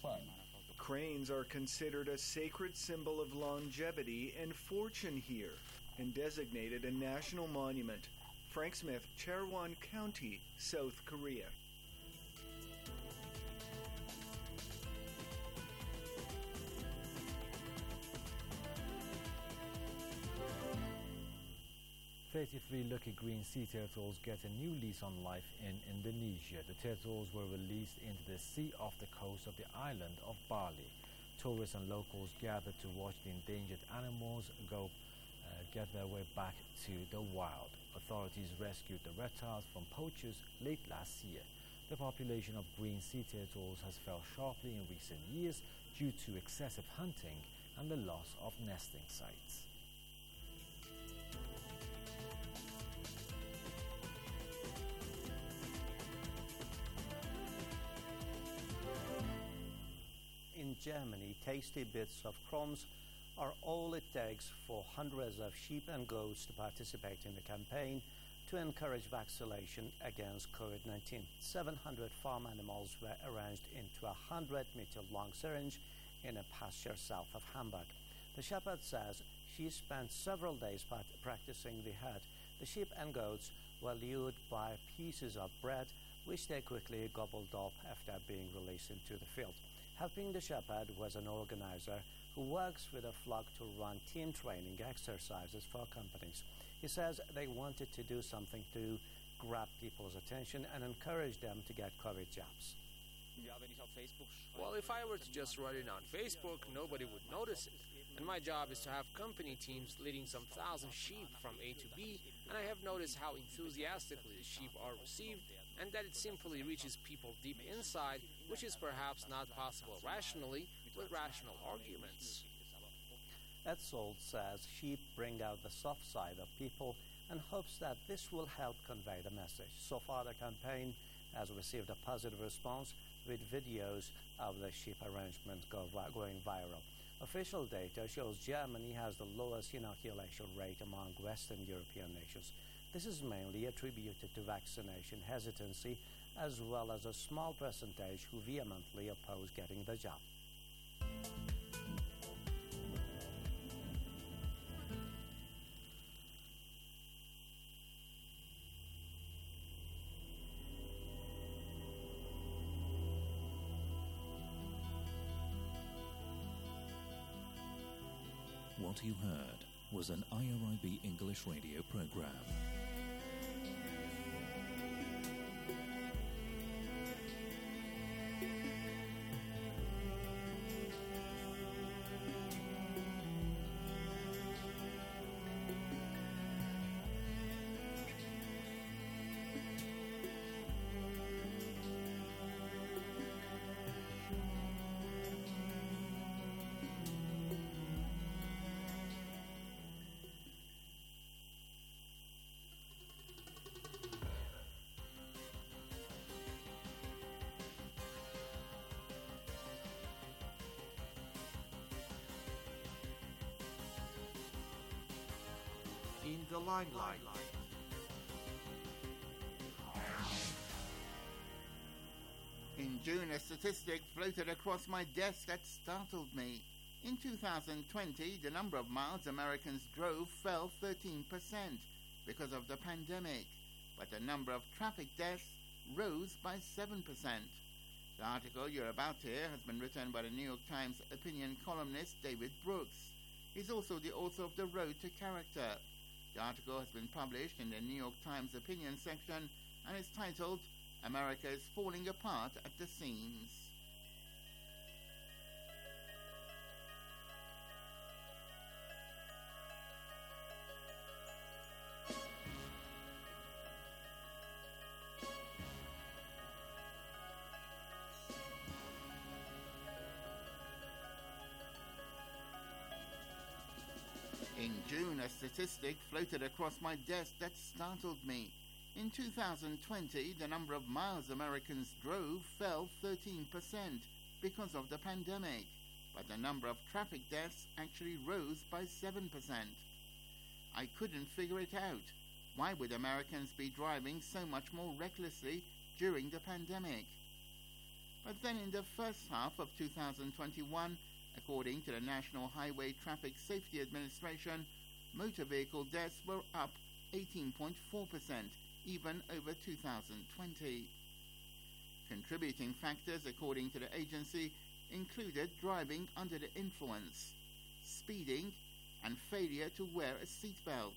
Cranes are considered a sacred symbol of longevity and fortune here and designated a national monument. Frank Smith, Chaerwon County, South Korea. "33 lucky green sea turtles get a new lease on life in Indonesia. The turtles were released into the sea off the coast of the island of Bali. Tourists and locals gathered to watch the endangered animals get their way back to the wild. Authorities rescued the reptiles from poachers late last year. The population of green sea turtles has fell sharply in recent years due to excessive hunting and the loss of nesting sites. In Germany, tasty bits of crumbs are all it takes for hundreds of sheep and goats to participate in the campaign to encourage vaccination against COVID-19. 700 farm animals were arranged into a 100-meter-long syringe in a pasture south of Hamburg. The shepherd says she spent several days practicing the herd. The sheep and goats were lured by pieces of bread, which they quickly gobbled up after being released into the field. Helping the shepherd was an organizer who works with a flock to run team training exercises for companies. He says they wanted to do something to grab people's attention and encourage them to get COVID jabs. Well, if I were to just write it on Facebook, nobody would notice it. And my job is to have company teams leading some thousand sheep from A to B, and I have noticed how enthusiastically the sheep are received, and that it simply reaches people deep inside, which is perhaps not possible rationally with rational arguments. Etzold says sheep bring out the soft side of people and hopes that this will help convey the message. So far, the campaign has received a positive response, with videos of the sheep arrangement going viral. Official data shows Germany has the lowest inoculation rate among Western European nations. This is mainly attributed to vaccination hesitancy, as well as a small percentage who vehemently oppose getting the jab. What you heard was an IRIB English radio program. In the limelight. In June, a statistic floated across my desk that startled me. In 2020, the number of miles Americans drove fell 13% because of the pandemic, but the number of traffic deaths rose by 7%. The article you're about to hear has been written by the New York Times opinion columnist David Brooks. He's also the author of The Road to Character. The article has been published in the New York Times opinion section and is titled, "America is Falling Apart at the Seams." In June, a statistic floated across my desk that startled me. In 2020, the number of miles Americans drove fell 13% because of the pandemic, but the number of traffic deaths actually rose by 7%. I couldn't figure it out. Why would Americans be driving so much more recklessly during the pandemic? But then in the first half of 2021, according to the National Highway Traffic Safety Administration, motor vehicle deaths were up 18.4%, even over 2020. Contributing factors, according to the agency, included driving under the influence, speeding, and failure to wear a seatbelt.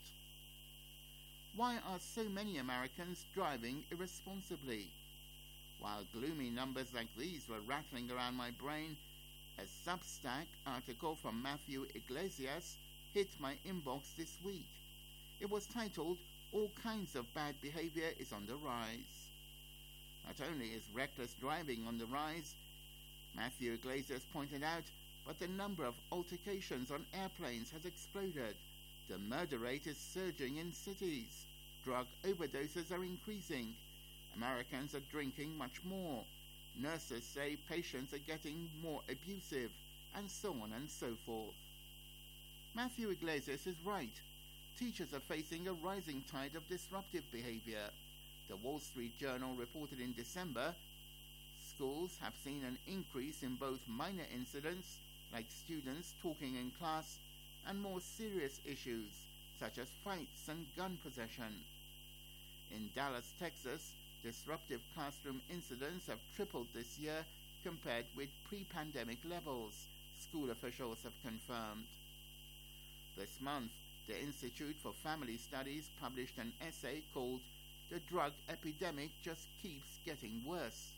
Why are so many Americans driving irresponsibly? While gloomy numbers like these were rattling around my brain, a Substack article from Matthew Iglesias hit my inbox this week. It was titled, "All Kinds of Bad Behavior is on the Rise." Not only is reckless driving on the rise, Matthew Iglesias pointed out, but the number of altercations on airplanes has exploded. The murder rate is surging in cities. Drug overdoses are increasing. Americans are drinking much more. Nurses say patients are getting more abusive, and so on and so forth. Matthew Iglesias is right. Teachers are facing a rising tide of disruptive behavior. The Wall Street Journal reported in December, schools have seen an increase in both minor incidents, like students talking in class, and more serious issues, such as fights and gun possession. In Dallas, Texas, disruptive classroom incidents have tripled this year compared with pre-pandemic levels, school officials have confirmed. This month, the Institute for Family Studies published an essay called "The Drug Epidemic Just Keeps Getting Worse."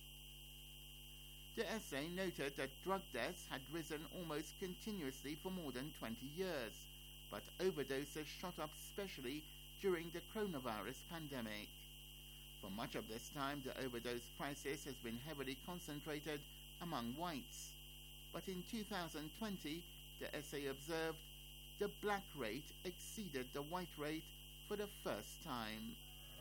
The essay noted that drug deaths had risen almost continuously for more than 20 years, but overdoses shot up especially during the coronavirus pandemic. For much of this time, the overdose crisis has been heavily concentrated among whites. But in 2020, the essay observed the black rate exceeded the white rate for the first time.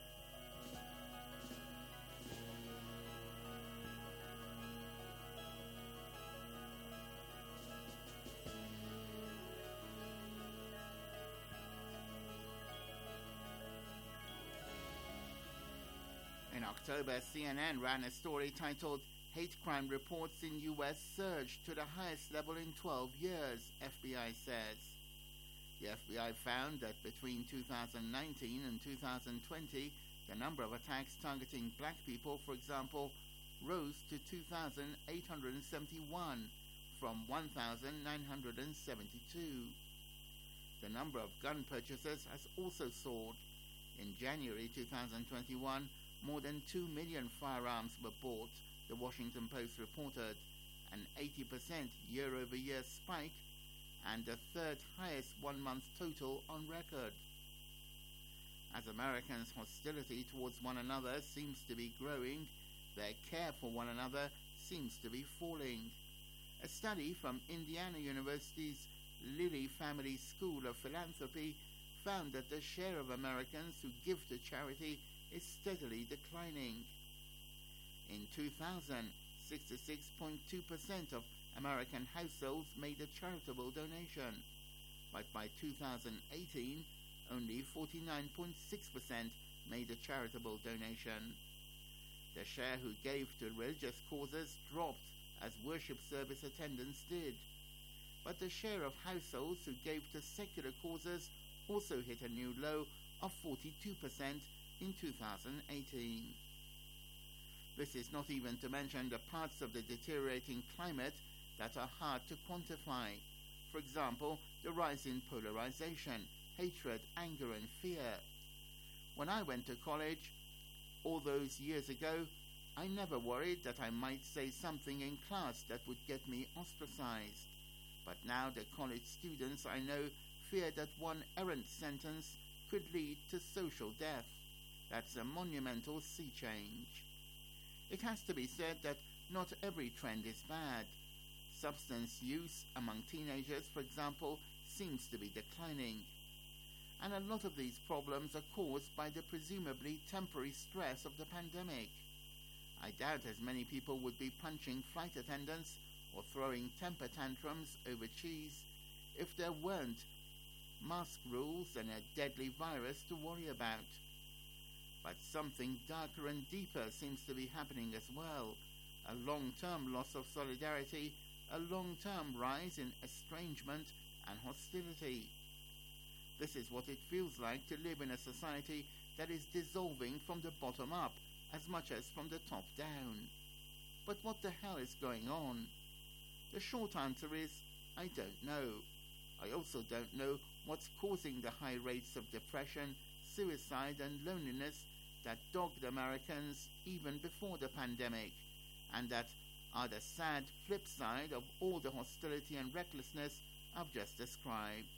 In October, CNN ran a story titled "Hate Crime Reports in U.S. Surged to the Highest Level in 12 Years, FBI Says." The FBI found that between 2019 and 2020, the number of attacks targeting black people, for example, rose to 2,871 from 1,972. The number of gun purchases has also soared. In January 2021, more than 2 million firearms were bought, the Washington Post reported, an 80% year-over-year spike and the third highest one-month total on record. As Americans' hostility towards one another seems to be growing, their care for one another seems to be falling. A study from Indiana University's Lilly Family School of Philanthropy found that the share of Americans who give to charity is steadily declining. In 2000, 66.2% of American households made a charitable donation, but by 2018, only 49.6% made a charitable donation. The share who gave to religious causes dropped as worship service attendance did, but the share of households who gave to secular causes also hit a new low of 42% in 2018. This is not even to mention the parts of the deteriorating climate that are hard to quantify. For example, the rise in polarization, hatred, anger, and fear. When I went to college, all those years ago, I never worried that I might say something in class that would get me ostracized. But now the college students I know fear that one errant sentence could lead to social death. That's a monumental sea change. It has to be said that not every trend is bad. Substance use among teenagers, for example, seems to be declining. And a lot of these problems are caused by the presumably temporary stress of the pandemic. I doubt as many people would be punching flight attendants or throwing temper tantrums over cheese if there weren't mask rules and a deadly virus to worry about. But something darker and deeper seems to be happening as well. a long-term loss of solidarity, a long-term rise in estrangement and hostility. This is what it feels like to live in a society that is dissolving from the bottom up as much as from the top down. But what the hell is going on? The short answer is, I don't know. I also don't know what's causing the high rates of depression, suicide and loneliness that dogged Americans even before the pandemic, and that are the sad flip side of all the hostility and recklessness I've just described.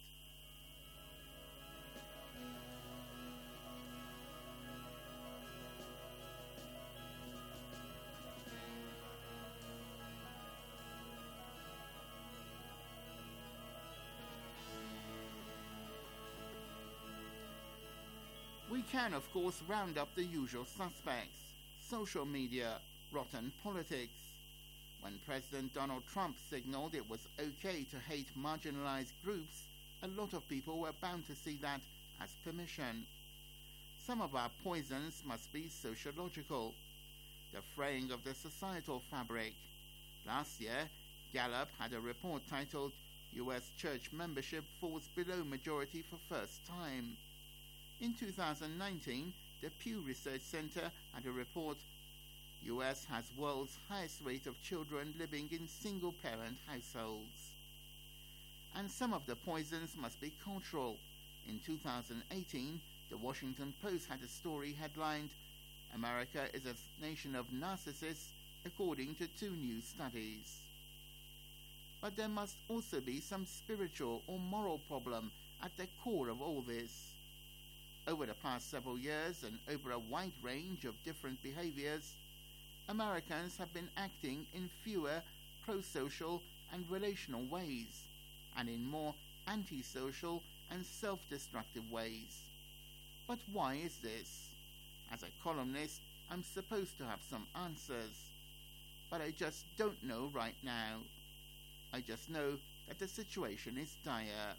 We can, of course, round up the usual suspects: social media, rotten politics. When President Donald Trump signaled it was okay to hate marginalized groups, a lot of people were bound to see that as permission. Some of our poisons must be sociological. The fraying of the societal fabric. Last year, Gallup had a report titled U.S. Church Membership Falls Below Majority for First Time. In 2019, the Pew Research Center had a report, U.S. has world's highest rate of children living in single-parent households. And some of the poisons must be cultural. In 2018, the Washington Post had a story headlined, America is a nation of narcissists, according to 2 new studies. But there must also be some spiritual or moral problem at the core of all this. Over the past several years and over a wide range of different behaviors, Americans have been acting in fewer pro-social and relational ways, and in more anti-social and self-destructive ways. But why is this? As a columnist, I'm supposed to have some answers, but I just don't know right now. I just know that the situation is dire.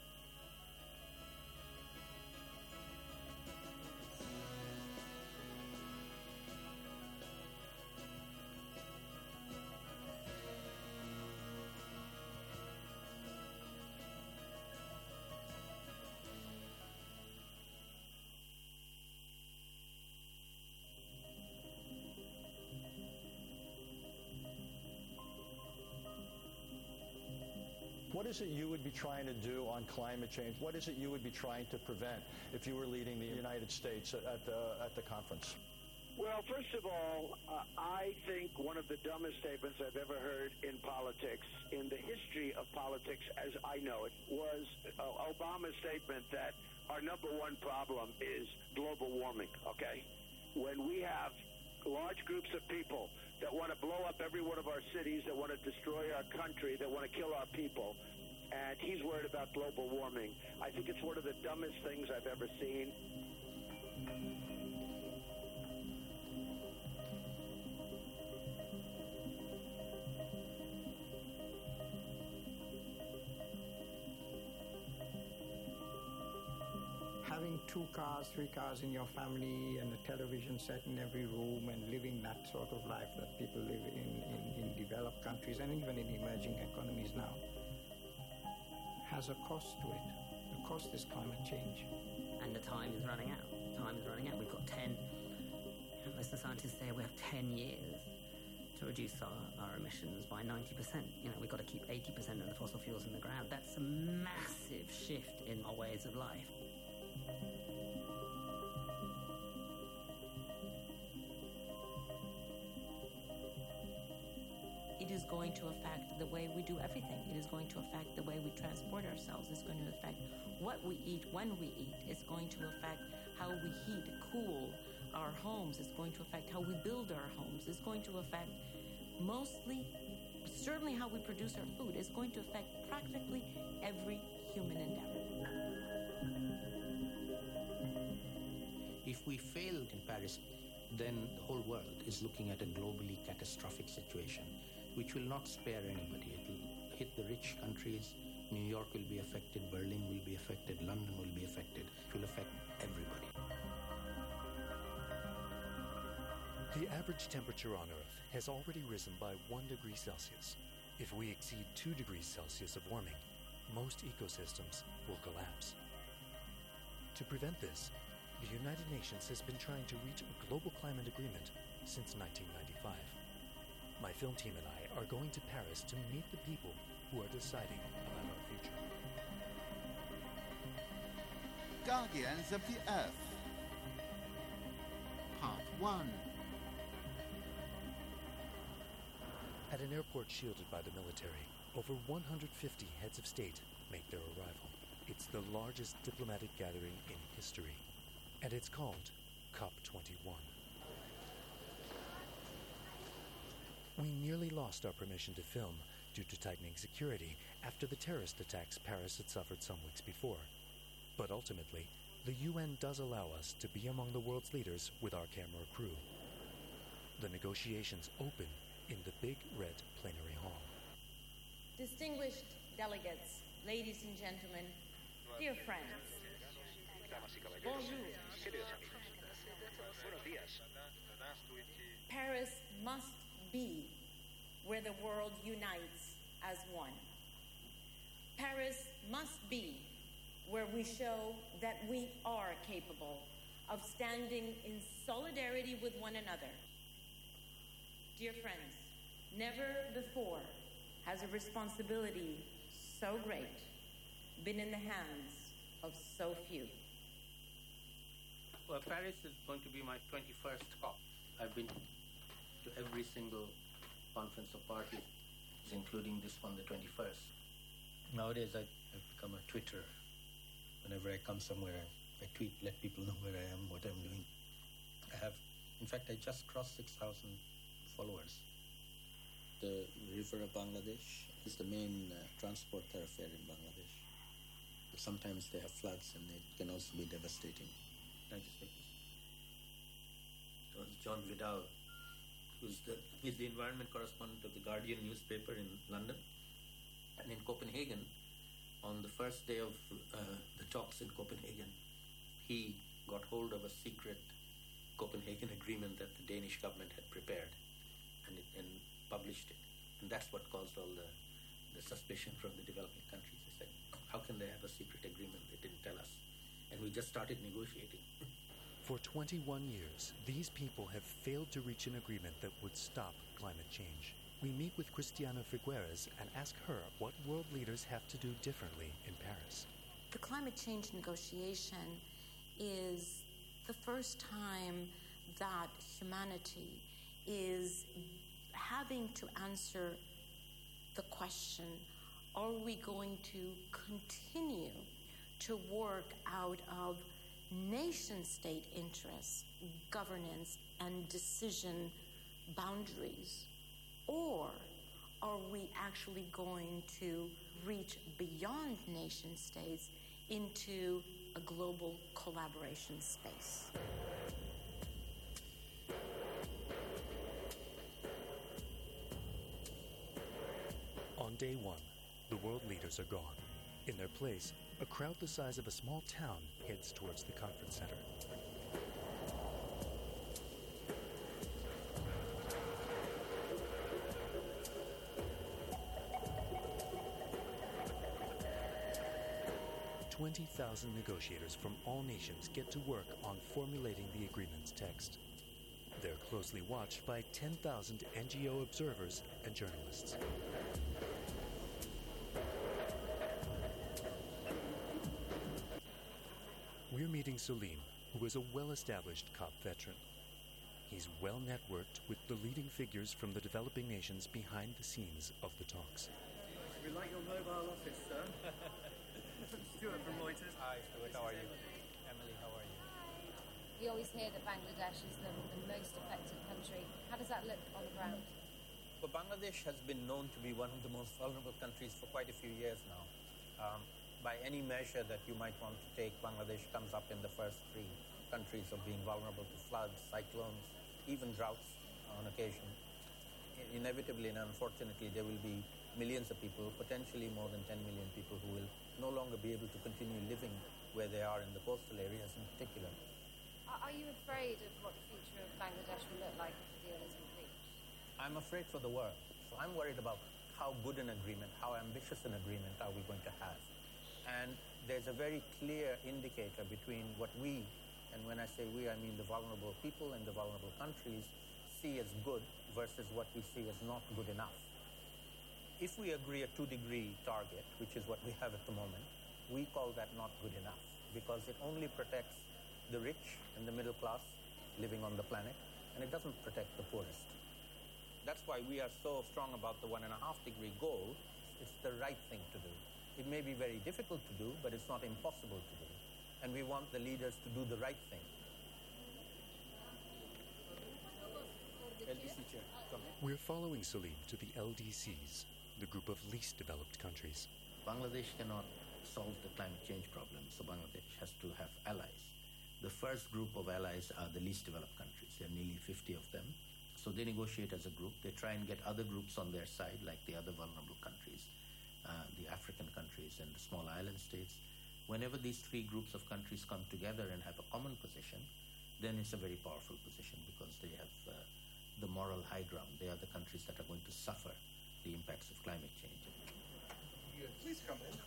What is it you would be trying to do on climate change? What is it you would be trying to prevent if you were leading the United States at the conference? Well, first of all, I think one of the dumbest statements I've ever heard in politics, in the history of politics as I know it, was Obama's statement that our number one problem is global warming, okay? When we have large groups of people that want to blow up every one of our cities, that want to destroy our country, that want to kill our people, and he's worried about global warming. I think it's one of the dumbest things I've ever seen. Having 2 cars, 3 cars in your family and a television set in every room and living that sort of life that people live in developed countries and even in emerging economies now has a cost to it. The cost is climate change. And the time is running out. Time is running out. We've got 10, most of the scientists say we have 10 years to reduce our emissions by 90%. We've got to keep 80% of the fossil fuels in the ground. That's a massive shift in our ways of life. It is going to affect the way we do everything. It is going to affect the way we transport ourselves. It's going to affect what we eat, when we eat. It's going to affect how we heat, cool our homes. It's going to affect how we build our homes. It's going to affect certainly how we produce our food. It's going to affect practically every human endeavor. If we fail in Paris, then the whole world is looking at a globally catastrophic situation, which will not spare anybody. It will hit the rich countries. New York will be affected, Berlin will be affected, London will be affected. It will affect everybody. The average temperature on Earth has already risen by 1 degree Celsius. If we exceed 2 degrees Celsius of warming, most ecosystems will collapse. To prevent this, the United Nations has been trying to reach a global climate agreement since 1995. My film team and I are going to Paris to meet the people who are deciding about our future. Guardians of the Earth, Part 1. At an airport shielded by the military, over 150 heads of state make their arrival. It's the largest diplomatic gathering in history, and it's called COP21. We nearly lost our permission to film due to tightening security after the terrorist attacks Paris had suffered some weeks before. But ultimately, the UN does allow us to be among the world's leaders with our camera crew. The negotiations open in the big red plenary hall. Distinguished delegates, ladies and gentlemen, dear friends, bonjour. Paris must be where the world unites as one. Paris must be where we show that we are capable of standing in solidarity with one another. Dear friends, never before has a responsibility so great been in the hands of so few. Well, Paris is going to be my 21st COP. I've been to every single conference of parties, including this one, the 21st. Nowadays, I've become a Twitter. Whenever I come somewhere, I tweet, let people know where I am, what I'm doing. In fact, I just crossed 6,000 followers. The river of Bangladesh is the main transport thoroughfare in Bangladesh. Sometimes they have floods and it can also be devastating. Can I just take this? It was John Vidal, who's the environment correspondent of the Guardian newspaper in London. And in Copenhagen, on the first day of the talks in Copenhagen, he got hold of a secret Copenhagen agreement that the Danish government had prepared and published it. And that's what caused all the suspicion from the developing countries. They said, how can they have a secret agreement? They didn't tell us. And we just started negotiating. For 21 years, these people have failed to reach an agreement that would stop climate change. We meet with Cristiana Figueres and ask her what world leaders have to do differently in Paris. The climate change negotiation is the first time that humanity is having to answer the question, are we going to continue to work out of nation-state interests, governance, and decision boundaries? Or are we actually going to reach beyond nation-states into a global collaboration space? On day one, the world leaders are gone. In their place, a crowd the size of a small town heads towards the conference center. "20,000 negotiators from all nations get to work on formulating the agreement's text. They're closely watched by 10,000 NGO observers and journalists. We're meeting Salim, who is a well-established COP veteran. He's well-networked with the leading figures from the developing nations behind the scenes of the talks. We like your mobile office, sir. Stuart from Reuters. Hi, Stuart. How are you? Emily, how are you? We always hear that Bangladesh is the most affected country. How does that look on the ground? Well, Bangladesh has been known to be one of the most vulnerable countries for quite a few years now. By any measure that you might want to take, Bangladesh comes up in the first three countries of being vulnerable to floods, cyclones, even droughts on occasion. Inevitably and unfortunately, there will be millions of people, potentially more than 10 million people, who will no longer be able to continue living where they are in the coastal areas in particular. Are you afraid of what the future of Bangladesh will look like if the deal isn't reached? I'm afraid for the world. So I'm worried about how good an agreement, how ambitious an agreement are we going to have. And there's a very clear indicator between what we, and when I say we, I mean the vulnerable people and the vulnerable countries, see as good versus what we see as not good enough. If we agree a 2-degree target, which is what we have at the moment, we call that not good enough because it only protects the rich and the middle class living on the planet, and it doesn't protect the poorest. That's why we are so strong about the 1.5-degree goal. It's the right thing to do. It may be very difficult to do, but it's not impossible to do. And we want the leaders to do the right thing. LDC chair, come. We're following Salim to the LDCs, the group of least developed countries. Bangladesh cannot solve the climate change problem, so Bangladesh has to have allies. The first group of allies are the least developed countries. There are nearly 50 of them. So they negotiate as a group. They try and get other groups on their side, like the other vulnerable countries, the African countries and the small island states. Whenever these 3 groups of countries come together and have a common position, then it's a very powerful position because they have the moral high ground. They are the countries that are going to suffer the impacts of climate change. Yes. Please come in.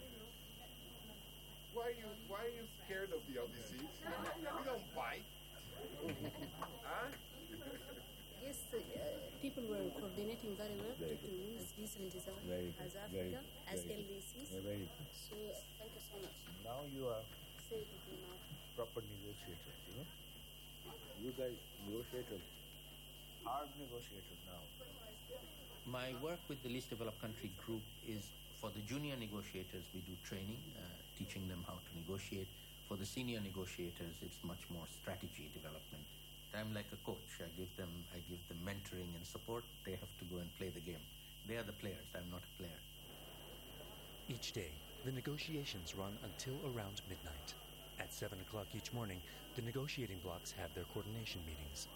Why are you scared of the LDCs? We don't bite. Huh? Yes, people were coordinating very well to use decent design as Africa, as LDCs. Very good. So thank you so much. Now you are Say it again now. proper negotiators, you know. You guys negotiators, hard negotiators now. My work with the least developed country group is for the junior negotiators, we do training, teaching them how to negotiate. For the senior negotiators, it's much more strategy development. I'm like a coach. I give them mentoring and support. They have to go and play the game. They are the players. I'm not a player. Each day, the negotiations run until around midnight. At 7 o'clock each morning, the negotiating blocks have their coordination meetings.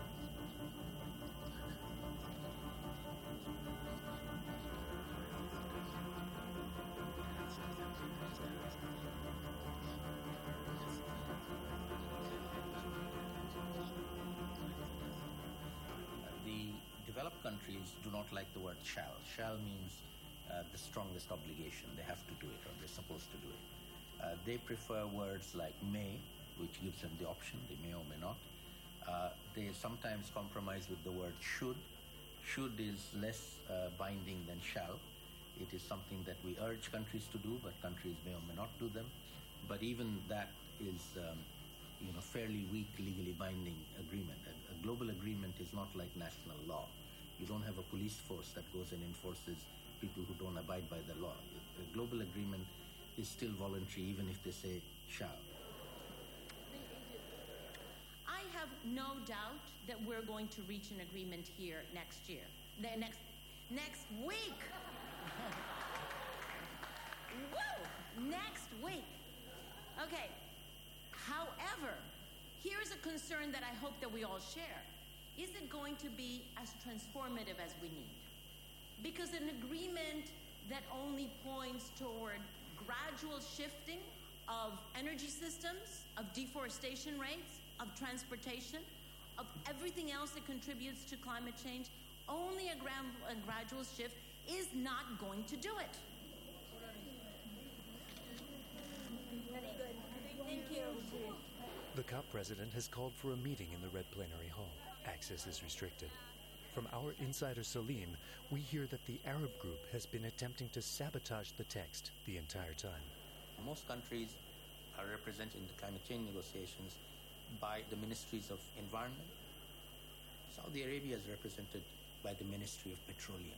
Developed countries do not like the word shall. Shall means the strongest obligation. They have to do it or they're supposed to do it. They prefer words like may, which gives them the option. They may or may not. They sometimes compromise with the word should. Should is less binding than shall. It is something that we urge countries to do, but countries may or may not do them. But even that is fairly weak legally binding agreement. A global agreement is not like national law. You don't have a police force that goes and enforces people who don't abide by the law. A global agreement is still voluntary even if they say shall. I have no doubt that we're going to reach an agreement here next year. Next week. Woo! Next week. Okay. However, here's a concern that I hope that we all share. Is it going to be as transformative as we need? Because an agreement that only points toward gradual shifting of energy systems, of deforestation rates, of transportation, of everything else that contributes to climate change, only a gradual shift is not going to do it. Very good. Thank you. The COP president has called for a meeting in the Red Plenary Hall. Access is restricted. From our insider Salim, we hear that the Arab group has been attempting to sabotage the text the entire time. Most countries are represented in the climate change negotiations by the ministries of environment. Saudi Arabia is represented by the Ministry of Petroleum.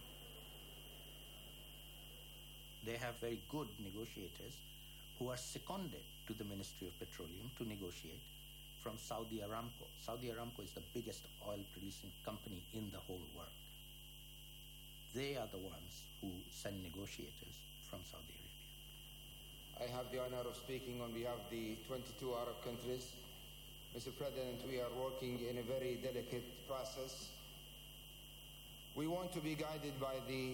They have very good negotiators who are seconded to the Ministry of Petroleum to negotiate from Saudi Aramco. Saudi Aramco is the biggest oil-producing company in the whole world. They are the ones who send negotiators from Saudi Arabia. I have the honor of speaking on behalf of the 22 Arab countries. Mr. President, we are working in a very delicate process. We want to be guided by the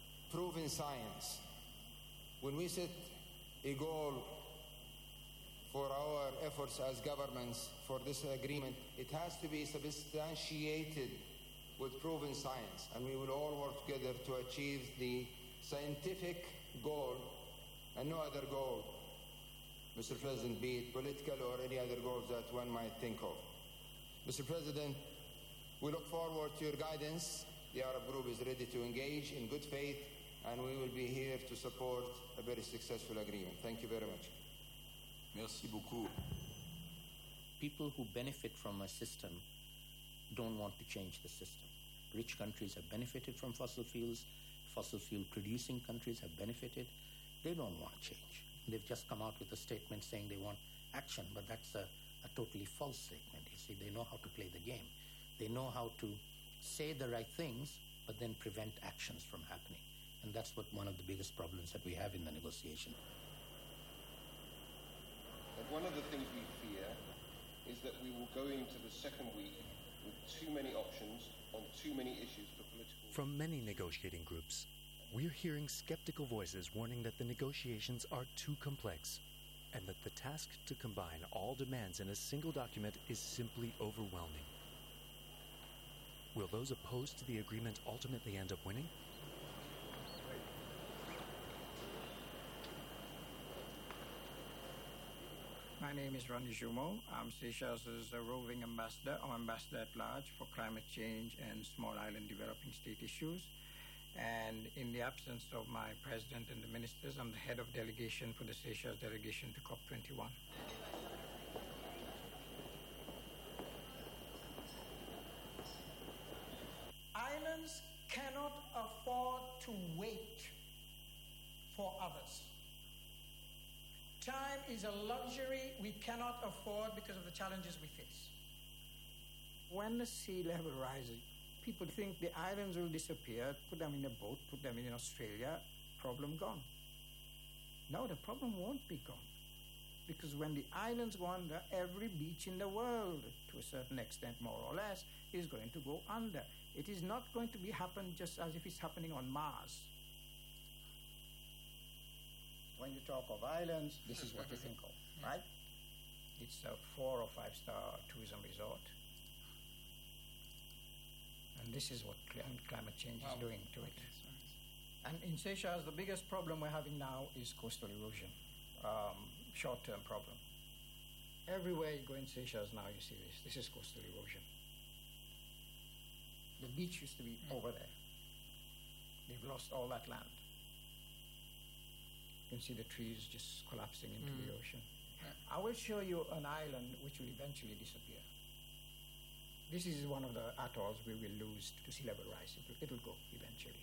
proven science. When we set a goal for our efforts as governments for this agreement, it has to be substantiated with proven science, and we will all work together to achieve the scientific goal and no other goal, Mr. President, be it political or any other goals that one might think of. Mr. President, we look forward to your guidance. The Arab Group is ready to engage in good faith, and we will be here to support a very successful agreement. Thank you very much. Merci beaucoup. People who benefit from a system don't want to change the system. Rich countries have benefited from fossil fuels. Fossil fuel producing countries have benefited. They don't want change. They've just come out with a statement saying they want action, but that's a totally false statement. You see, they know how to play the game. They know how to say the right things, but then prevent actions from happening. And that's one of the biggest problems that we have in the negotiation. And one of the things we fear is that we will go into the second week with too many options on too many issues for political... From many negotiating groups, we're hearing skeptical voices warning that the negotiations are too complex and that the task to combine all demands in a single document is simply overwhelming. Will those opposed to the agreement ultimately end up winning? My name is Ronnie Jumeau. I'm Seychelles' roving ambassador or ambassador at large for climate change and small island developing state issues. And in the absence of my president and the ministers, I'm the head of delegation for the Seychelles delegation to COP21. Islands cannot afford to wait for others. Time is a luxury we cannot afford because of the challenges we face. When the sea level rises, people think the islands will disappear, put them in a boat, put them in Australia, problem gone. No, the problem won't be gone. Because when the islands go under, every beach in the world, to a certain extent more or less, is going to go under. It is not going to happen just as if it's happening on Mars. When you talk of islands, this is what you think of, right? It's a 4- or 5-star tourism resort. And this is what climate change is doing to it. And in Seychelles, the biggest problem we're having now is coastal erosion, short-term problem. Everywhere you go in Seychelles now, you see this. This is coastal erosion. The beach used to be over there. They've lost all that land. You can see the trees just collapsing into the ocean. I will show you an island which will eventually disappear. This is one of the atolls we will lose to sea level rise. It will go eventually.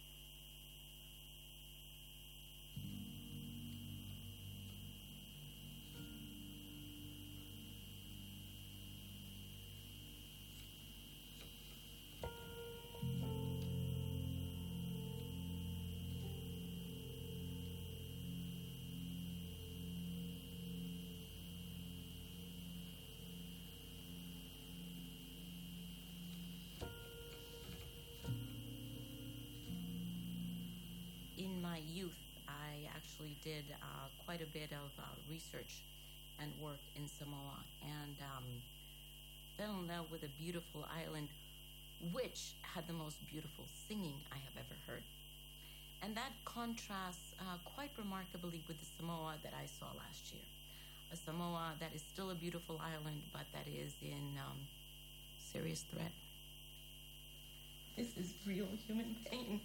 In my youth, I actually did quite a bit of research and work in Samoa, and fell in love with a beautiful island which had the most beautiful singing I have ever heard. And that contrasts quite remarkably with the Samoa that I saw last year. A Samoa that is still a beautiful island, but that is in serious threat. This is real human pain.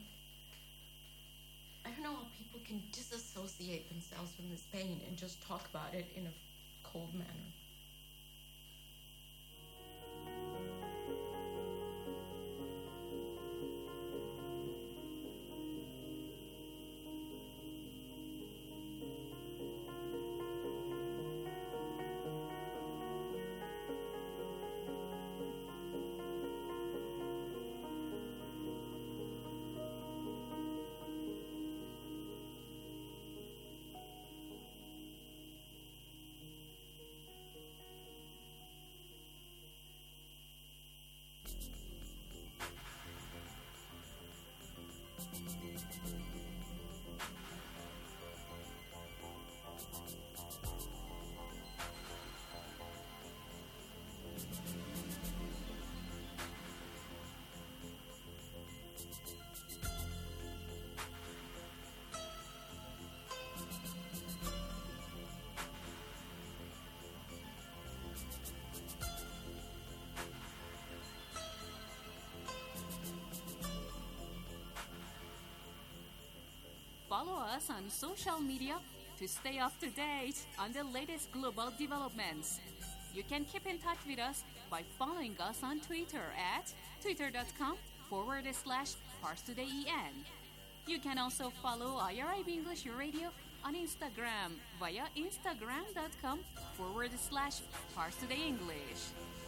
I don't know how people can disassociate themselves from this pain and just talk about it in a cold manner. follow us on social media to stay up to date on the latest global developments. You can keep in touch with us by following us on Twitter at twitter.com/ParsTodayEN. You can also follow IRIB English Radio on Instagram via instagram.com/ParsTodayEnglish.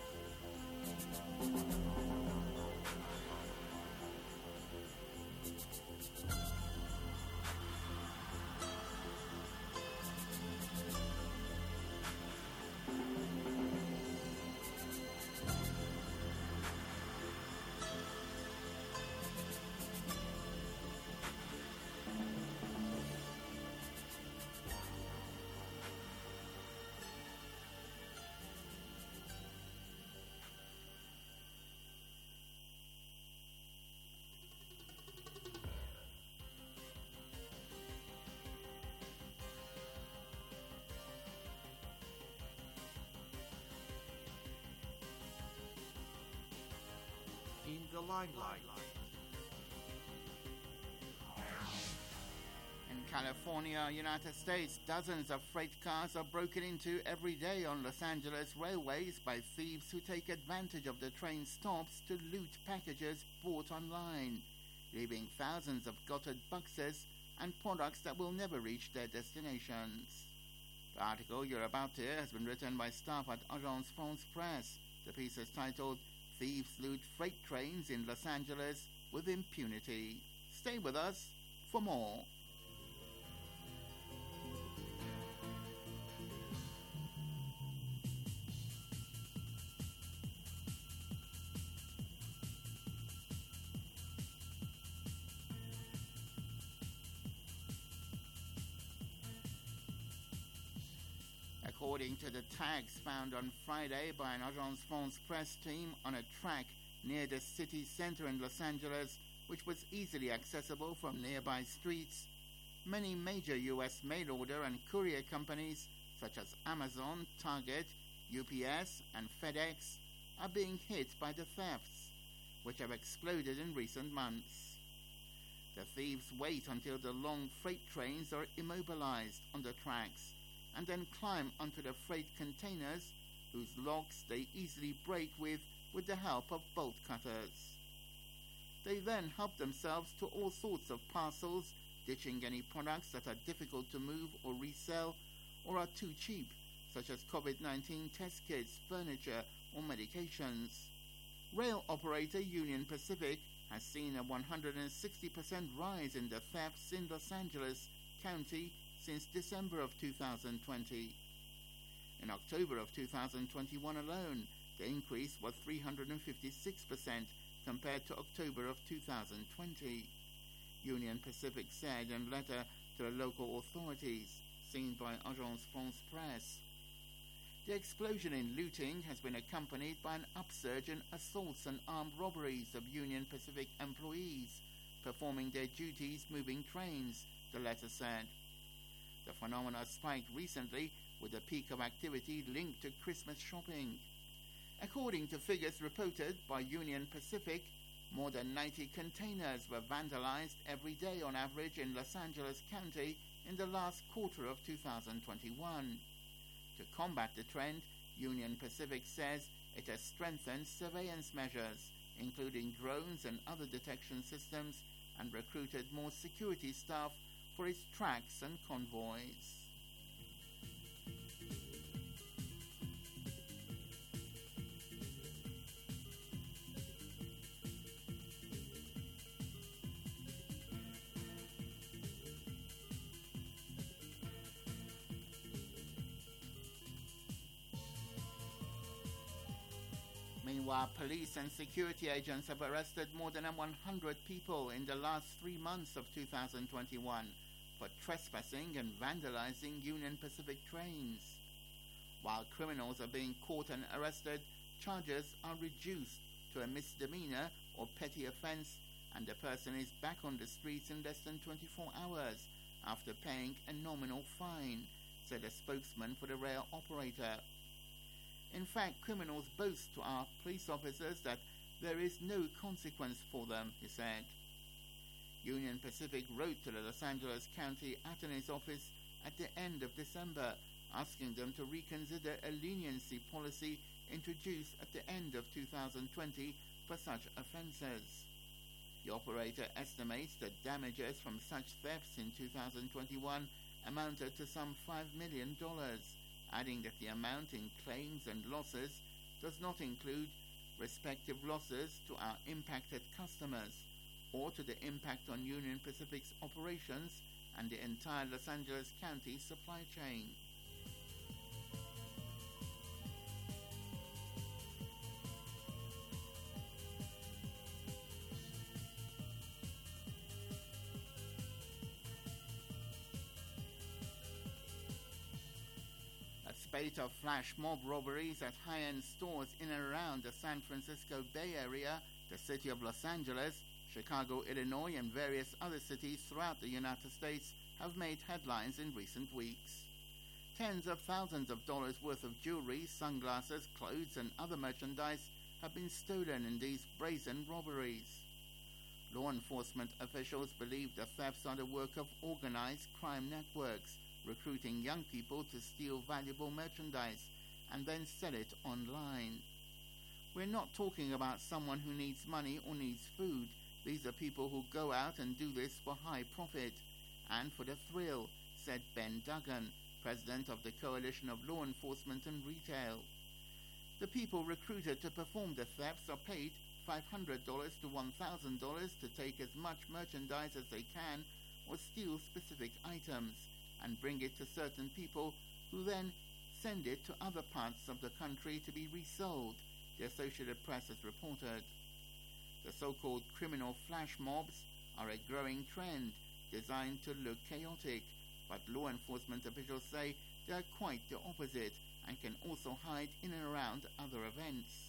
In the limelight. In California, United States, dozens of freight cars are broken into every day on Los Angeles railways by thieves who take advantage of the train stops to loot packages bought online, leaving thousands of gutted boxes and products that will never reach their destinations. The article you're about to hear has been written by staff at Agence France Presse. The piece is titled "Thieves Loot Freight Trains in Los Angeles with Impunity." Stay with us for more. According to the tags found on Friday by an Agence France Presse team on a track near the city center in Los Angeles, which was easily accessible from nearby streets, many major U.S. mail-order and courier companies such as Amazon, Target, UPS, and FedEx are being hit by the thefts, which have exploded in recent months. The thieves wait until the long freight trains are immobilized on the tracks and then climb onto the freight containers, whose locks they easily break with the help of bolt cutters. They then help themselves to all sorts of parcels, ditching any products that are difficult to move or resell or are too cheap, such as COVID-19 test kits, furniture, or medications. Rail operator Union Pacific has seen a 160% rise in the thefts in Los Angeles County since December of 2020. In October of 2021 alone, the increase was 356% compared to October of 2020. Union Pacific said in a letter to the local authorities, seen by Agence France Presse. The explosion in looting has been accompanied by an upsurge in assaults and armed robberies of Union Pacific employees performing their duties moving trains, the letter said. The phenomena spiked recently with a peak of activity linked to Christmas shopping. According to figures reported by Union Pacific, more than 90 containers were vandalized every day on average in Los Angeles County in the last quarter of 2021. To combat the trend, Union Pacific says it has strengthened surveillance measures, including drones and other detection systems, and recruited more security staff for its tracks and convoys. Meanwhile, police and security agents have arrested more than 100 people in the last 3 months of 2021 for trespassing and vandalizing Union Pacific trains. While criminals are being caught and arrested, charges are reduced to a misdemeanor or petty offense, and the person is back on the streets in less than 24 hours after paying a nominal fine, said a spokesman for the rail operator. In fact, criminals boast to our police officers that there is no consequence for them, he said. Union Pacific wrote to the Los Angeles County Attorney's Office at the end of December, asking them to reconsider a leniency policy introduced at the end of 2020 for such offences. The operator estimates that damages from such thefts in 2021 amounted to some $5 million, adding that the amount in claims and losses does not include respective losses to our impacted customers or to the impact on Union Pacific's operations and the entire Los Angeles County supply chain. A spate of flash mob robberies at high-end stores in and around the San Francisco Bay Area, the city of Los Angeles, Chicago, Illinois, and various other cities throughout the United States have made headlines in recent weeks. Tens of thousands of dollars worth of jewelry, sunglasses, clothes, and other merchandise have been stolen in these brazen robberies. Law enforcement officials believe the thefts are the work of organized crime networks, recruiting young people to steal valuable merchandise and then sell it online. We're not talking about someone who needs money or needs food. These are people who go out and do this for high profit and for the thrill, said Ben Duggan, president of the Coalition of Law Enforcement and Retail. The people recruited to perform the thefts are paid $500 to $1,000 to take as much merchandise as they can or steal specific items and bring it to certain people who then send it to other parts of the country to be resold, the Associated Press has reported. The so-called criminal flash mobs are a growing trend designed to look chaotic, but law enforcement officials say they are quite the opposite and can also hide in and around other events.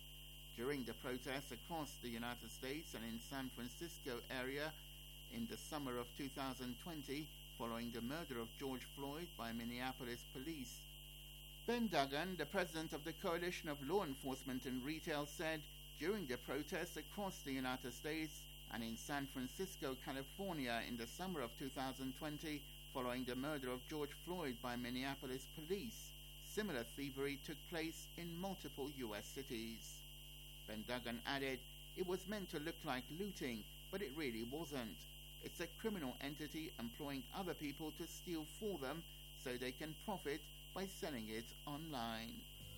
During the protests across the United States and in San Francisco area in the summer of 2020, following the murder of George Floyd by Minneapolis police, Ben Duggan, the president of the Coalition of Law Enforcement and Retail, said during the protests across the United States and in San Francisco, California in the summer of 2020, following the murder of George Floyd by Minneapolis police, similar thievery took place in multiple U.S. cities. Ben Duggan added, "It was meant to look like looting, but it really wasn't. It's a criminal entity employing other people to steal for them so they can profit by selling it online."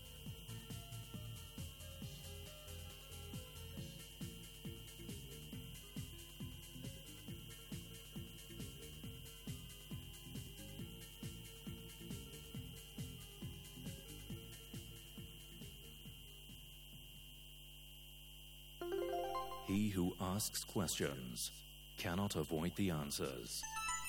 He who asks questions cannot avoid the answers.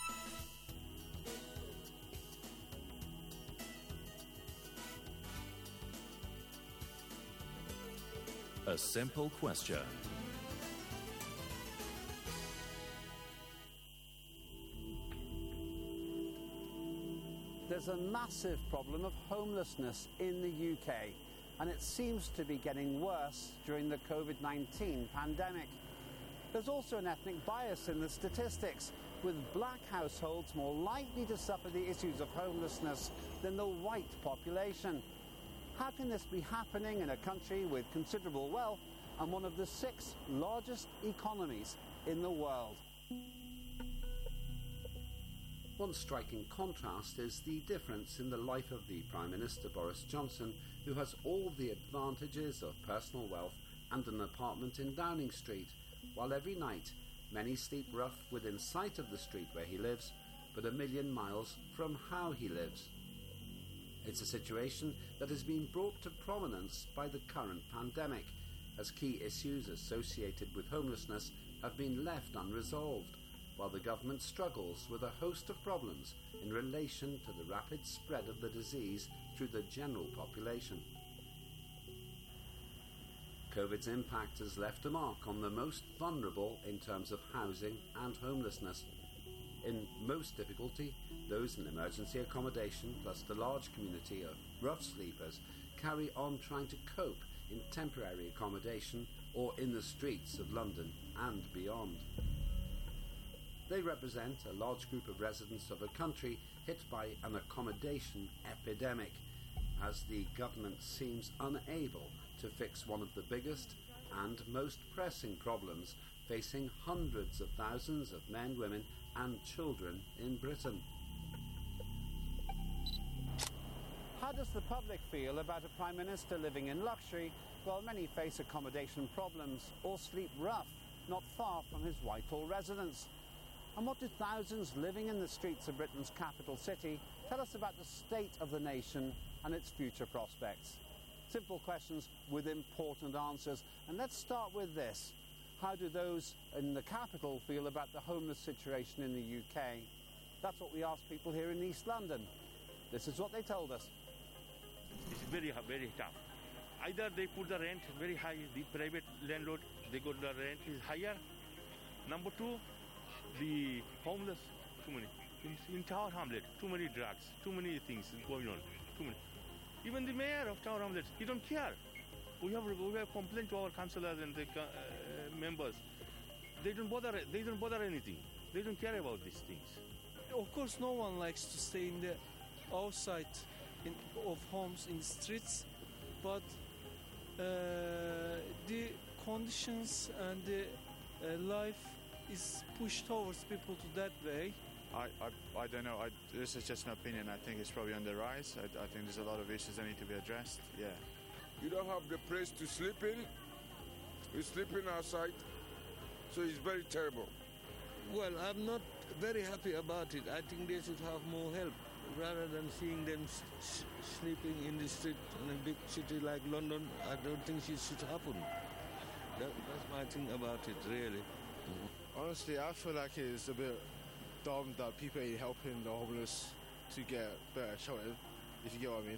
A simple question. There's a massive problem of homelessness in the UK, and it seems to be getting worse during the COVID-19 pandemic. There's also an ethnic bias in the statistics, with black households more likely to suffer the issues of homelessness than the white population. How can this be happening in a country with considerable wealth and one of the 6 largest economies in the world? One striking contrast is the difference in the life of the Prime Minister Boris Johnson, who has all the advantages of personal wealth and an apartment in Downing Street, while every night many sleep rough within sight of the street where he lives, but a million miles from how he lives. It's a situation that has been brought to prominence by the current pandemic, as key issues associated with homelessness have been left unresolved, while the government struggles with a host of problems in relation to the rapid spread of the disease through the general population. COVID's impact has left a mark on the most vulnerable in terms of housing and homelessness. In most difficulty, those in emergency accommodation, plus the large community of rough sleepers, carry on trying to cope in temporary accommodation or in the streets of London and beyond. They represent a large group of residents of a country hit by an accommodation epidemic, as the government seems unable to fix one of the biggest and most pressing problems facing hundreds of thousands of men, women and children in Britain. How does the public feel about a Prime Minister living in luxury while many face accommodation problems or sleep rough, not far from his Whitehall residence? And what do thousands living in the streets of Britain's capital city tell us about the state of the nation and its future prospects? Simple questions with important answers. And let's start with this. How do those in the capital feel about the homeless situation in the UK? That's what we asked people here in East London. This is what they told us. It's very, very tough. Either they put the rent very high, the private landlord, they got the rent is higher. Number two, the homeless, too many. In Tower Hamlet, too many drugs, too many things going on, too many. Even the mayor of Tower Hamlet, he don't care. We have complained to our councillors and the members. They don't bother anything. They don't care about these things. Of course, no one likes to stay in the outside of homes in the streets, but the conditions and the life is pushed towards people to that way. I don't know. This is just an opinion. I think it's probably on the rise. I think there's a lot of issues that need to be addressed. Yeah. You don't have the place to sleep in. We're sleeping outside, so it's very terrible. Well, I'm not very happy about it. I think they should have more help rather than seeing them sleeping in the street in a big city like London. I don't think it should happen. That's my thing about it, really. Honestly, I feel like it's a bit dumb that people are helping the homeless to get better shelter, if you get what I mean.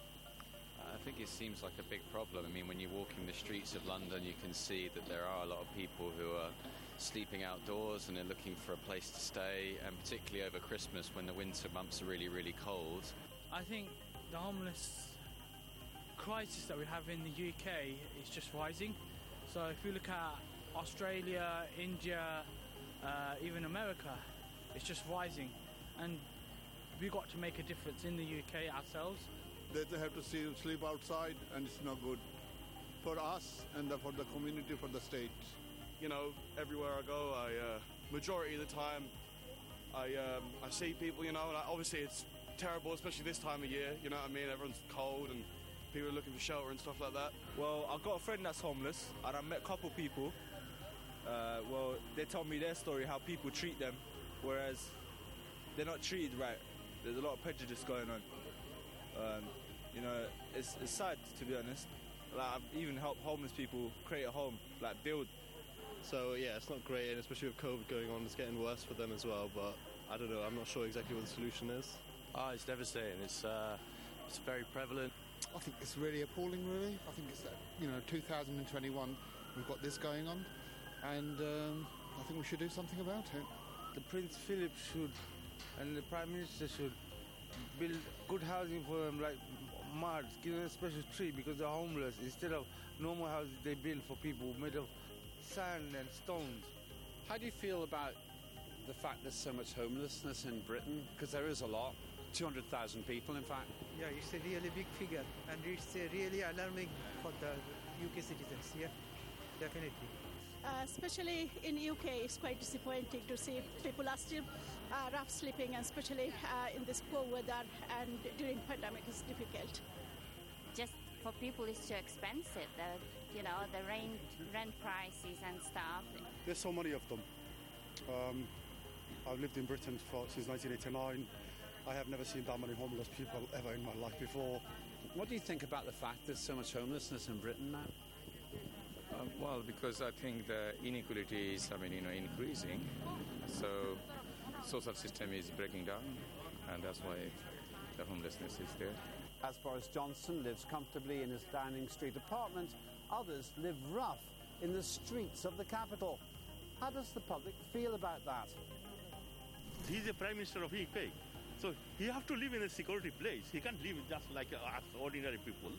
I think it seems like a big problem. I mean, when you walk in the streets of London, you can see that there are a lot of people who are sleeping outdoors and they're looking for a place to stay, and particularly over Christmas when the winter months are really, really cold. I think the homeless crisis that we have in the UK is just rising. So if you look at Australia, India, even America, it's just rising. And we've got to make a difference in the UK ourselves. They have to sleep outside, and it's not good for us and for the community, for the state. You know, everywhere I go, majority of the time, I see people, you know, and obviously it's terrible, especially this time of year, you know what I mean? Everyone's cold and people are looking for shelter and stuff like that. Well, I've got a friend that's homeless, and I met a couple people. Well, they told me their story, how people treat them, whereas they're not treated right. There's a lot of prejudice going on. You know, it's sad, to be honest. Like, I've even helped homeless people create a home, like build. So yeah, it's not great, and especially with COVID going on, it's getting worse for them as well. But I don't know, I'm not sure exactly what the solution is. It's devastating. It's very prevalent. I think it's really appalling, really. I think it's, 2021, we've got this going on, and I think we should do something about it. The Prince Philip should, and the Prime Minister should, build good housing for them, like marts, give them a special treat because they're homeless. Instead of normal houses they build for people made of sand and stones. How do you feel about the fact there's so much homelessness in Britain? Because there is a lot. 200,000 people, in fact. Yeah, it's a really big figure, and it's really alarming for the UK citizens, yeah, definitely. Especially in UK, it's quite disappointing to see people are still rough sleeping, and especially in this poor weather and during pandemic is difficult. Just for people, it's too expensive. The rent prices and stuff. There's so many of them. I've lived in Britain since 1989. I have never seen that many homeless people ever in my life before. What do you think about the fact there's so much homelessness in Britain now? Well, because I think the inequality is, increasing. So social system is breaking down, and that's why the homelessness is there. As Boris Johnson lives comfortably in his Downing Street apartment, others live rough in the streets of the capital. How does the public feel about that? He's the Prime Minister of UK, so he has to live in a security place. He can't live just like us ordinary people.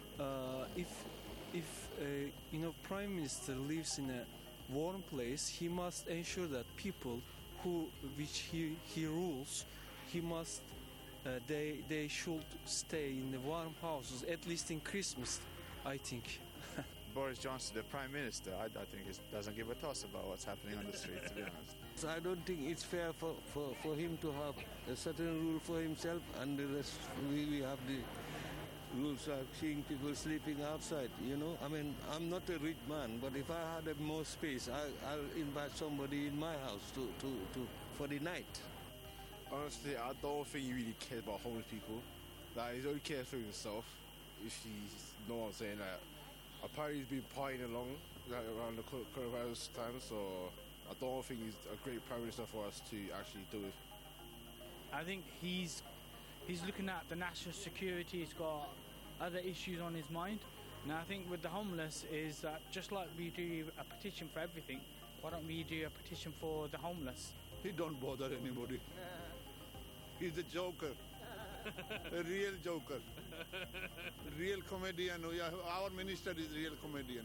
If Prime Minister lives in a warm place, he must ensure that people which he rules, he must they should stay in the warm houses, at least in Christmas, I think. Boris Johnson, the Prime Minister, I think he doesn't give a toss about what's happening on the street, to be honest. So I don't think it's fair for him to have a certain rule for himself, and the rest we have the rules like seeing people sleeping outside, you know. I mean, I'm not a rich man, but if I had more space, I'll invite somebody in my house to for the night. Honestly, I don't think he really cares about homeless people. Like, he only cares for himself, if he's, know what I'm saying. Like, apparently he's been partying along like, around the coronavirus time, so I don't think he's a great Prime Minister for us to actually do it. I think he's looking at the national security, he's got other issues on his mind. And I think with the homeless is that just like we do a petition for everything, why don't we do a petition for the homeless? He don't bother anybody. He's a joker. A real joker. Real comedian. Our minister is a real comedian.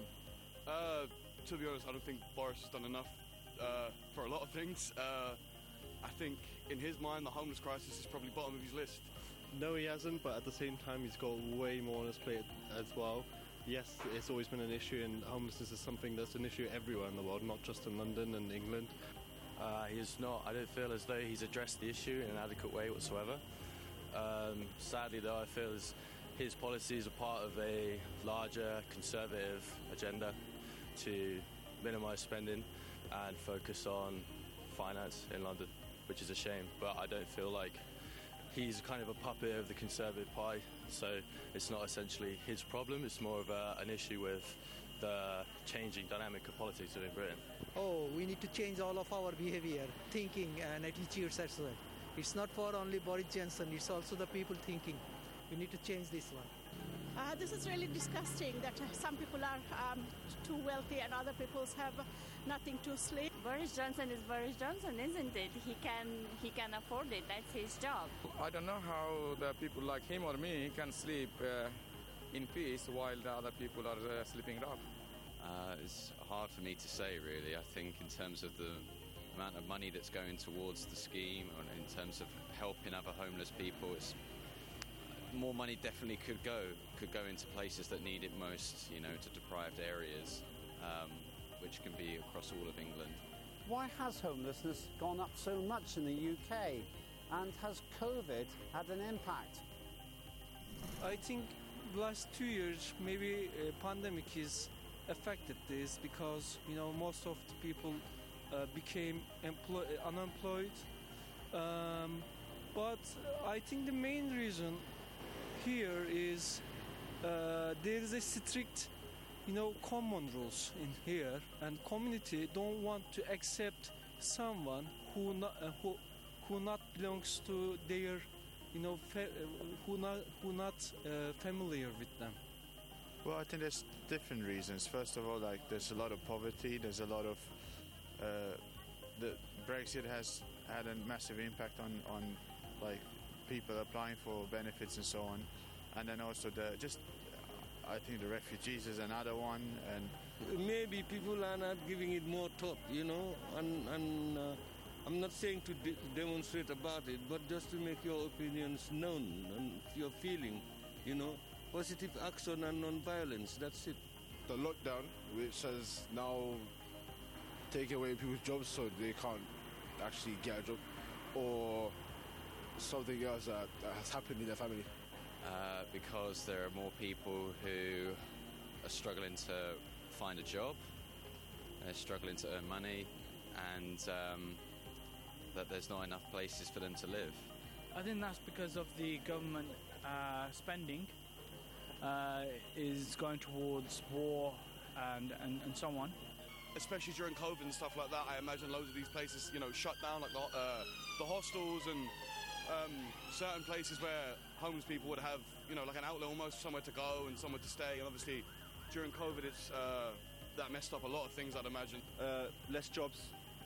To be honest, I don't think Boris has done enough for a lot of things. I think in his mind the homeless crisis is probably bottom of his list. No, he hasn't, but at the same time he's got way more on his plate as well. Yes, it's always been an issue, and homelessness is something that's an issue everywhere in the world, not just in London and England. He's not. I don't feel as though he's addressed the issue in an adequate way whatsoever. Sadly, though, I feel his policies are part of a larger conservative agenda to minimise spending and focus on finance in London, which is a shame. But I don't feel like he's kind of a puppet of the Conservative Party, so it's not essentially his problem. It's more of an issue with the changing dynamic of politics within Britain. Oh, we need to change all of our behavior, thinking and attitudes as well. It's not for only Boris Johnson, it's also the people thinking. We need to change this one. This is really disgusting that some people are too wealthy and other people have nothing to sleep. Boris Johnson is Boris Johnson, isn't it? He can afford it. That's his job. I don't know how the people like him or me can sleep in peace while the other people are sleeping rough. It's hard for me to say, really. I think in terms of the amount of money that's going towards the scheme, and in terms of helping other homeless people, it's more money definitely could go into places that need it most, you know, to deprived areas, which can be across all of England. Why has homelessness gone up so much in the UK? And has COVID had an impact? I think last 2 years maybe pandemic is affected this because, you know, most of the people became unemployed. But I think the main reason here is there is a strict, you know, common rules in here, and community don't want to accept someone who not belongs to their, you know, who not familiar with them. Well, I think there's different reasons. First of all, like, there's a lot of poverty. There's a lot of the Brexit has had a massive impact on like people applying for benefits and so on, and then also I think the refugees is another one, and maybe people are not giving it more thought, you know, and I'm not saying to demonstrate about it, but just to make your opinions known and your feeling, you know, positive action and non-violence, that's it. The lockdown, which has now taken away people's jobs so they can't actually get a job, or something else that has happened in their family? Because there are more people who are struggling to find a job, they're struggling to earn money, and that there's not enough places for them to live. I think that's because of the government spending is going towards war and so on. Especially during COVID and stuff like that, I imagine loads of these places, you know, shut down, like the hostels and certain places where homeless people would have, you know, like an outlet almost, somewhere to go and somewhere to stay. And obviously, during COVID, it's that messed up a lot of things, I'd imagine. Less jobs,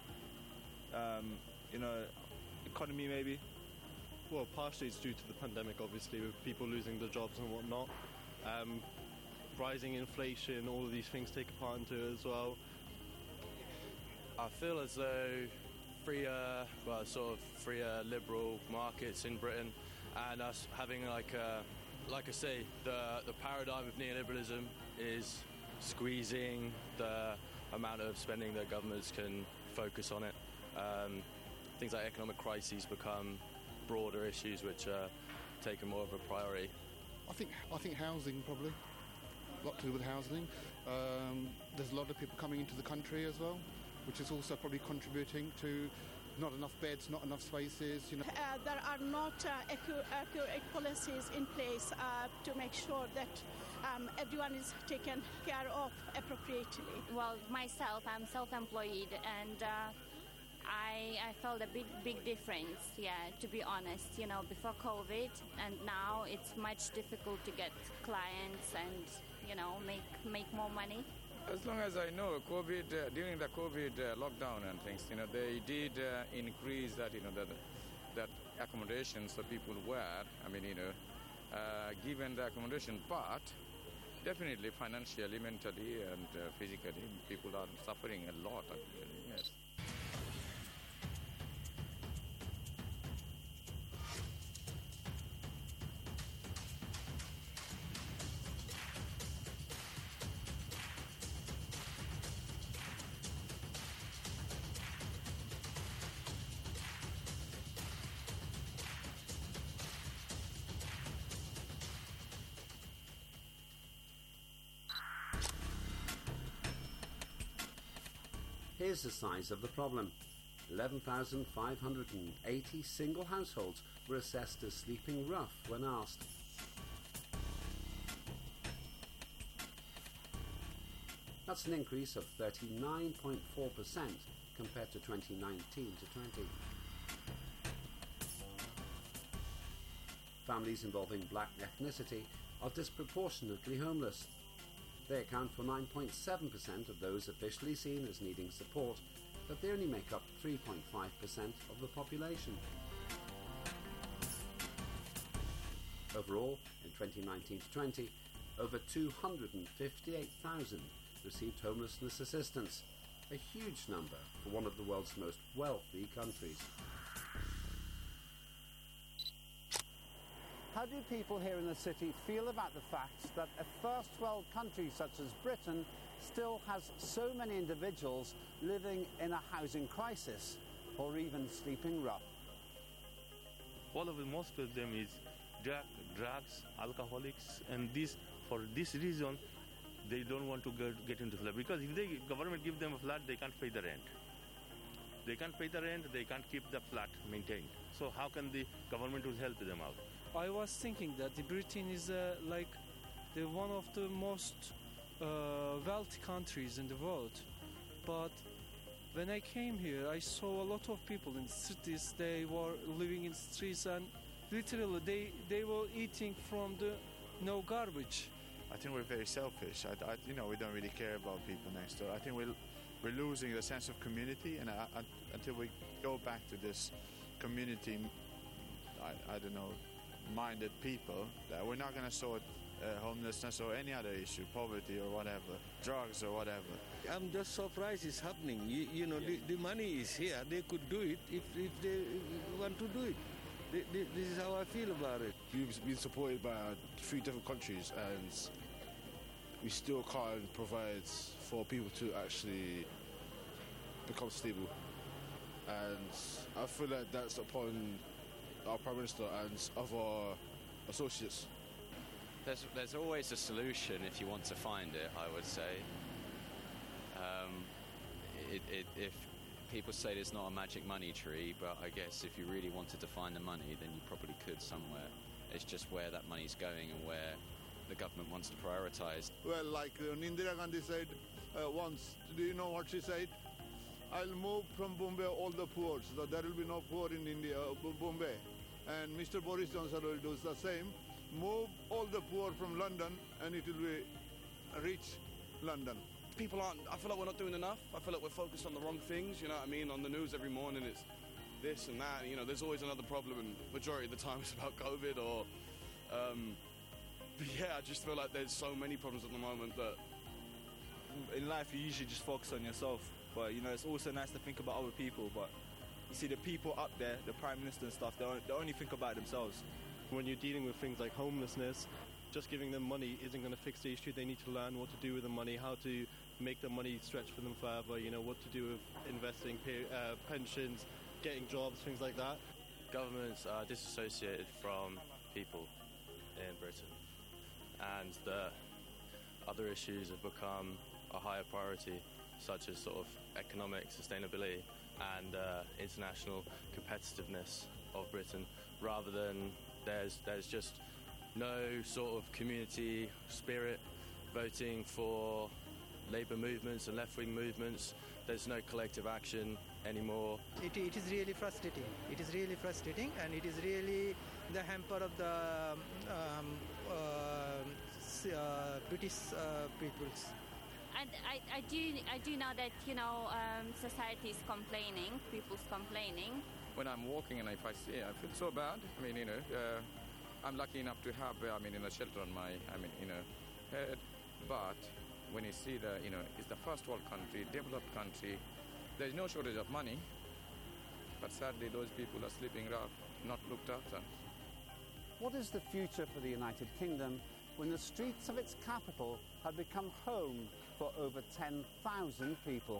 you know, economy maybe. Well, partially it's due to the pandemic, obviously, with people losing their jobs and whatnot. Rising inflation, all of these things take a part into it as well. I feel as though freer, well, sort of freer liberal markets in Britain, and us having like I say, the paradigm of neoliberalism is squeezing the amount of spending that governments can focus on it. Things like economic crises become broader issues which are taken more of a priority. I think housing probably. A lot to do with housing. There's a lot of people coming into the country as well, which is also probably contributing to not enough beds, not enough spaces. There are not accurate policies in place to make sure that everyone is taken care of appropriately. Well, myself, I'm self-employed, and I felt a big difference, to be honest, before COVID, and now it's much difficult to get clients and, make more money. As long as I know, during the COVID lockdown and things, they did increase that, that accommodations that people were, given the accommodation, but definitely financially, mentally and physically, people are suffering a lot, actually, yes. Here's the size of the problem. 11,580 single households were assessed as sleeping rough when asked. That's an increase of 39.4% compared to 2019 to 20. Families involving black ethnicity are disproportionately homeless. They account for 9.7% of those officially seen as needing support, but they only make up 3.5% of the population. Overall, in 2019 to 20, over 258,000 received homelessness assistance, a huge number for one of the world's most wealthy countries. How do people here in the city feel about the fact that a first world country such as Britain still has so many individuals living in a housing crisis or even sleeping rough? Most of them is drugs, alcoholics, and for this reason they don't want to get into flat, because if the government give them a flat, they can't pay the rent. They can't pay the rent, they can't keep the flat maintained. So how can the government will help them out? I was thinking that Britain is one of the most wealthy countries in the world, but when I came here, I saw a lot of people in the cities. They were living in the streets, and literally they were eating from the garbage. I think we're very selfish. We don't really care about people next door. I think we're losing the sense of community, and until we go back to this community, minded people, we're not going to sort homelessness or any other issue, poverty or whatever, drugs or whatever. I'm just surprised it's happening. The money is here. They could do it if they want to do it. This is how I feel about it. We've been supported by 3 different countries, and we still can't provide for people to actually become stable. And I feel like that's upon our Prime Minister and other associates. There's always a solution if you want to find it, I would say. If people say there's not a magic money tree, but I guess if you really wanted to find the money, then you probably could somewhere. It's just where that money's going and where the government wants to prioritise. Well, like Indira Gandhi said once, do you know what she said? I'll move from Bombay all the poor, so there will be no poor in India, Bombay. And Mr. Boris Johnson will do the same. Move all the poor from London, and it will be reach London. People I feel like we're not doing enough. I feel like we're focused on the wrong things, you know what I mean? On the news every morning it's this and that, there's always another problem, and majority of the time it's about COVID or... but yeah, I just feel like there's so many problems at the moment that... In life you usually just focus on yourself, but it's also nice to think about other people, but You see the people up there, the Prime Minister and stuff, they only think about themselves. When you're dealing with things like homelessness, just giving them money isn't going to fix the issue. They need to learn what to do with the money, how to make the money stretch for them further, what to do with investing, pensions, getting jobs, things like that. Governments are disassociated from people in Britain, and the other issues have become a higher priority, such as sort of economic sustainability and international competitiveness of Britain, rather than there's just no sort of community spirit voting for labour movements and left-wing movements. There's no collective action anymore. It is really frustrating. It is really frustrating, and it is really the hamper of the British peoples. And I do know that society is complaining, people's complaining. When I'm walking and if I see, I feel so bad. I mean, I'm lucky enough to have, a shelter on my, head. But when you see it's the first world country, developed country, there's no shortage of money. But sadly, those people are sleeping rough, not looked after. What is the future for the United Kingdom when the streets of its capital have become home for over 10,000 people?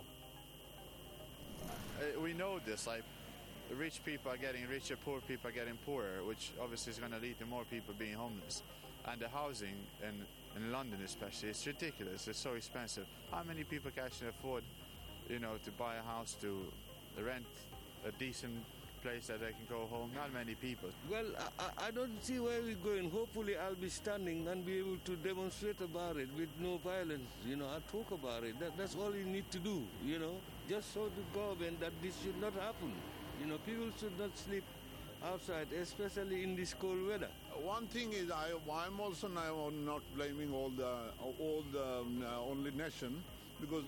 We know this, like, rich people are getting richer, poor people are getting poorer, which obviously is going to lead to more people being homeless. And the housing in London especially, it's ridiculous, it's so expensive. How many people can actually afford, to buy a house, to rent a decent place that they can go home? Not many people. Well, I don't see where we're going. Hopefully I'll be standing and be able to demonstrate about it with no violence. I'll talk about it. That's all you need to do, just show the government that this should not happen. People should not sleep outside, especially in this cold weather. One thing is, I'm also now not blaming all the only nation, because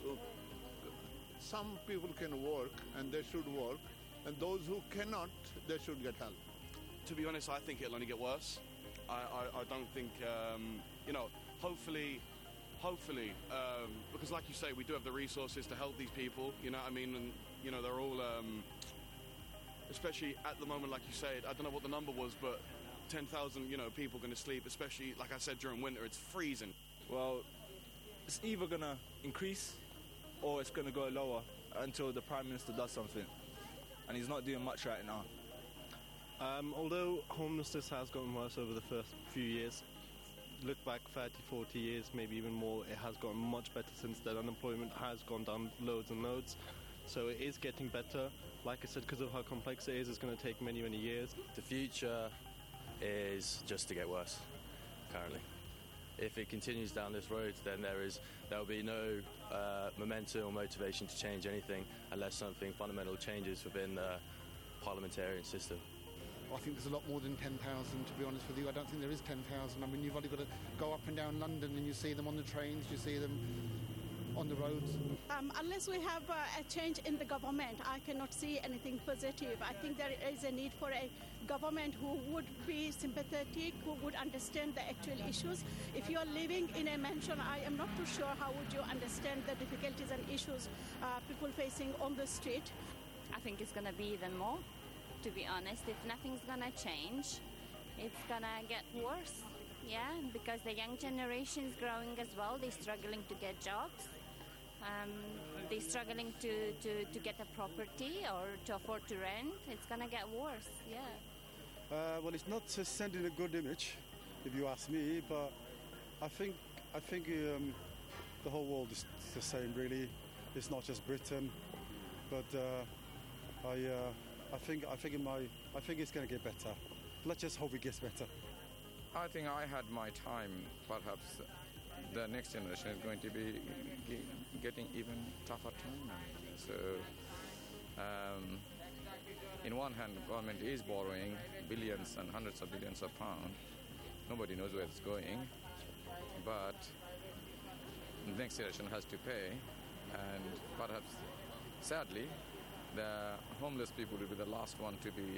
some people can work and they should work, and those who cannot, they should get help. To be honest, I think it'll only get worse. I don't think, hopefully, because like you say, we do have the resources to help these people, and, they're all, especially at the moment, like you said, I don't know what the number was, but 10,000, people going to sleep, especially, like I said, during winter, it's freezing. Well, it's either going to increase or it's going to go lower until the Prime Minister does something. And he's not doing much right now. Although homelessness has gotten worse over the first few years, look back 30, 40 years, maybe even more, it has gotten much better since then. Unemployment has gone down loads and loads. So it is getting better. Like I said, because of how complex it is, it's going to take many, many years. The future is just to get worse, currently. If it continues down this road, then there will be no momentum or motivation to change anything unless something fundamental changes within the parliamentarian system. I think there's a lot more than 10,000, to be honest with you. I don't think there is 10,000. I mean, you've only got to go up and down London and you see them on the trains, you see them on the roads. Unless we have a change in the government, I cannot see anything positive. I think there is a need for a government who would be sympathetic, who would understand the actual issues. If you are living in a mansion, I am not too sure how would you understand the difficulties and issues people facing on the street. I think it's going to be even more, to be honest. If nothing's going to change, it's going to get worse. Yeah, because the young generation is growing as well. They're struggling to get jobs. They're struggling to get a property or to afford to rent. It's going to get worse, yeah. Well, it's not sending a good image, if you ask me, but I think the whole world is the same, really. It's not just Britain, but I think it's going to get better. Let's just hope it gets better. I think I had my time. Perhaps the next generation is going to be getting even tougher time. So, in one hand, the government is borrowing billions and hundreds of billions of pounds. Nobody knows where it's going. But the next generation has to pay. And perhaps, sadly, the homeless people will be the last one to be